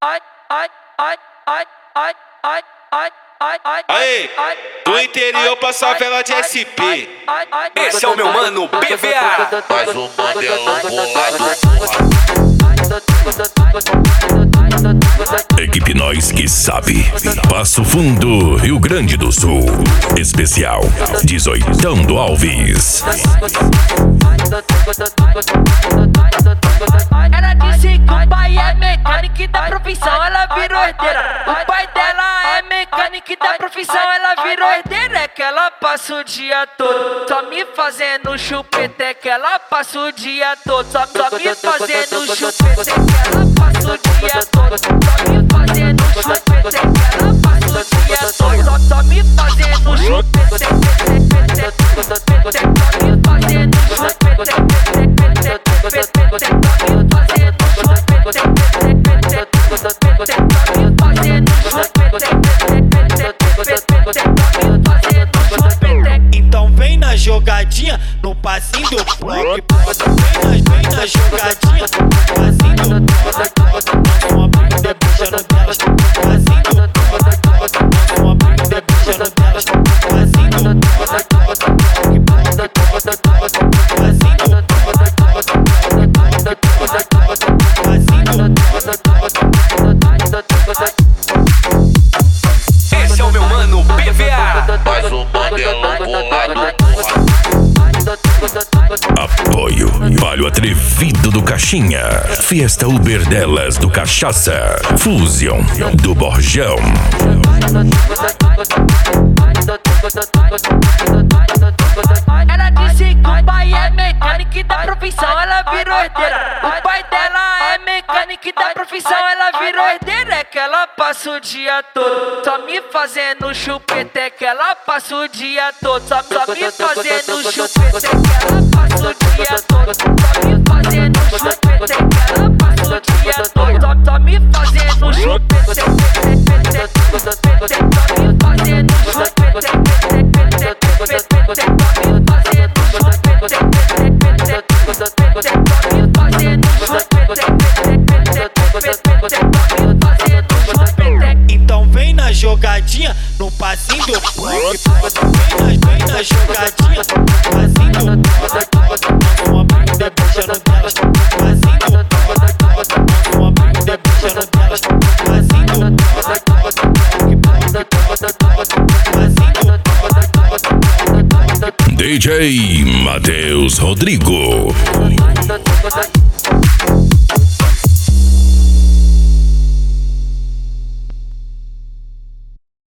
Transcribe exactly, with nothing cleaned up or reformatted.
Aí, do interior pra favela de S P. Esse é o meu mano B V A. Mais um mandelão bolado. Equipe Nós que sabe. Passo Fundo, Rio Grande do Sul. Especial dezoitão do Alves. Ela disse que o pai é mecânico e da profissão ela virou herdeira. O pai dela é mecânico e da profissão ela virou herdeira. É que ela passa o dia todo só me fazendo chupete. É que ela passa o dia todo só, só me fazendo chupete. É que ela passa o dia todo só me fazendo chupete. É que ela passa o dia todo só, só me fazendo chupete. Só me fazendo chupete. Então vem na jogadinha, no passinho do bloco. Vem na, vem na jogadinha, no passinho do bloco. Uma briga debochando delas, passinho do bloco. Uma briga debochando delas, passinho do bloco. Esse é o meu mano B V A. Mais um mandelão bolado. Apoio Palio Atrevido do Caixinha. Fiesta Uber delas do Cachaça. Fusion do Borjão. Ela disse que o pai é mecânico e da profissão ela virou herdeira. O pai dela é mecânico e da profissão ela virou herdeira. É que ela passa o dia todo só me fazendo chupete. É que ela passa o dia todo só, só me fazendo chupete. É que ela passa o dia todo só me fazendo chupete. É que ela passa o dia todo só, só me fazendo chupete. Só me fazendo chupete. Então vem na jogadinha, no passinho do bloco. Vem na, vem na jogadinha, no passinho do bloco. Uma briga debochando delas, passinho do bloco. Uma briga debochando delas, passinho do bloco. D J Matheus Rodrigo.